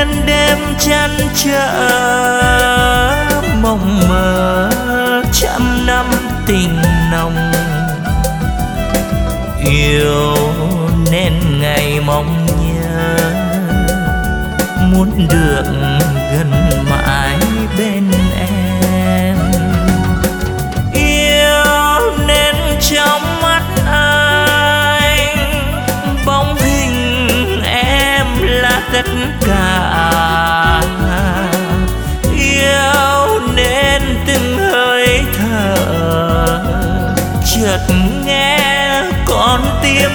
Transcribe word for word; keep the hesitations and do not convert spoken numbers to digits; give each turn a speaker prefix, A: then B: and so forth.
A: nên đêm chăn trở mộng mơ trăm năm tình nồng. Yêu nên ngày mong nhớ, muốn được gần mãi bên em. Yêu nên trong mắt anh bóng hình em là tất cả. Yêu nên từng hơi thở chợt nghe con tim